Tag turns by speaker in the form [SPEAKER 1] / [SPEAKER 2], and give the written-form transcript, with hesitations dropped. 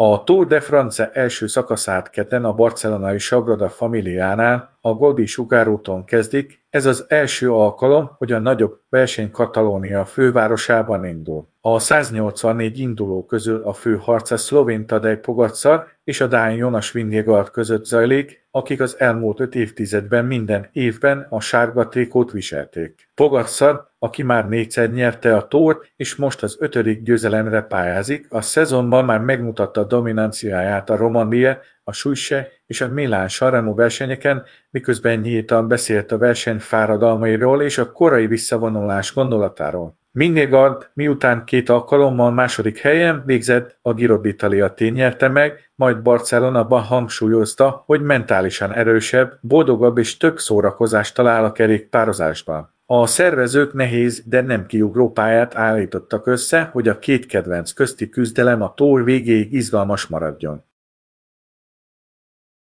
[SPEAKER 1] A Tour de France első szakaszát kedden a barcelonai Sagrada Familiánál a Gaudí sugárúton kezdik, ez az első alkalom, hogy a nagyobb verseny Katalónia fővárosában indul. A 184 induló közül a fő harc a szlovén Tadej Pogačar és a dán Jonas Vingegaard között zajlik, akik az elmúlt 5 évtizedben minden évben a sárga trikót viselték. Pogačar, aki már 4-szer nyerte a Tourt, és most az 5. győzelemre pályázik, a szezonban már megmutatta dominanciáját a Romandie, a Sousse és a Milán-San Remo versenyeken, miközben nyíltan beszélt a verseny fáradalmairól és a korai visszavonulás gondolatáról. Vingegaard miután 2 alkalommal második helyen végzett, a Giro d'Italia nyerte meg, majd Barcelonában hangsúlyozta, hogy mentálisan erősebb, boldogabb és több szórakozást talál a kerékpározásban. A szervezők nehéz, de nem kiugró pályát állítottak össze, hogy a két kedvenc közti küzdelem a Tour végéig izgalmas maradjon.